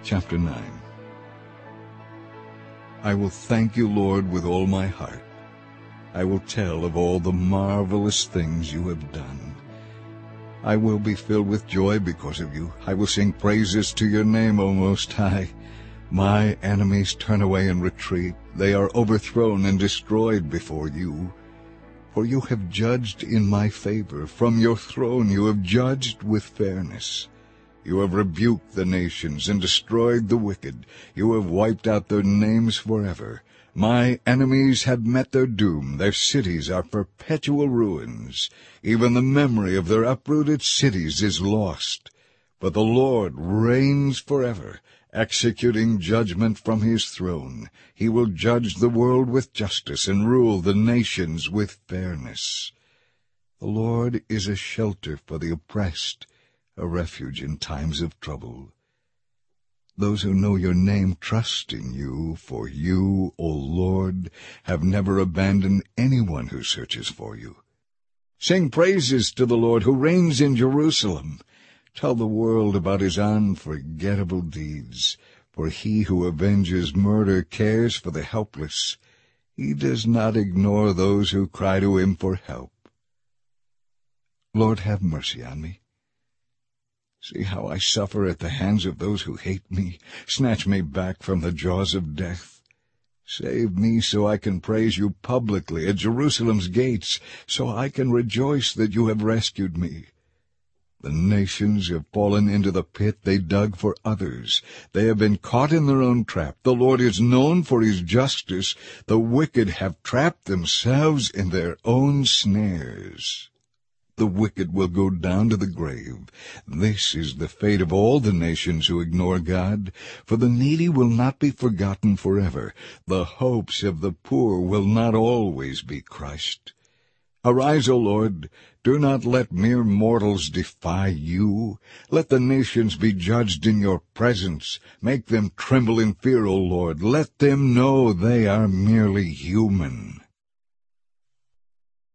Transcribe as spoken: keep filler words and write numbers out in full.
Chapter nine. I will thank you, Lord, with all my heart. I will tell of all the marvelous things you have done. I will be filled with joy because of you. I will sing praises to your name, O Most High. My enemies turn away and retreat. They are overthrown and destroyed before you. For you have judged in my favor. From your throne you have judged with fairness. You have rebuked the nations and destroyed the wicked. You have wiped out their names forever. My enemies have met their doom. Their cities are perpetual ruins. Even the memory of their uprooted cities is lost. But the Lord reigns forever, executing judgment from his throne. He will judge the world with justice and rule the nations with fairness. The Lord is a shelter for the oppressed, a refuge in times of trouble. Those who know your name trust in you, for you, O Lord, have never abandoned anyone who searches for you. Sing praises to the Lord who reigns in Jerusalem. Tell the world about his unforgettable deeds, for he who avenges murder cares for the helpless. He does not ignore those who cry to him for help. Lord, have mercy on me. See how I suffer at the hands of those who hate me. Snatch me back from the jaws of death. Save me so I can praise you publicly at Jerusalem's gates, so I can rejoice that you have rescued me. The nations have fallen into the pit they dug for others. They have been caught in their own trap. The Lord is known for his justice. The wicked have trapped themselves in their own snares. The wicked will go down to the grave. This is the fate of all the nations who ignore God. For the needy will not be forgotten forever. The hopes of the poor will not always be crushed. Arise, O Lord. Do not let mere mortals defy you. Let the nations be judged in your presence. Make them tremble in fear, O Lord. Let them know they are merely human.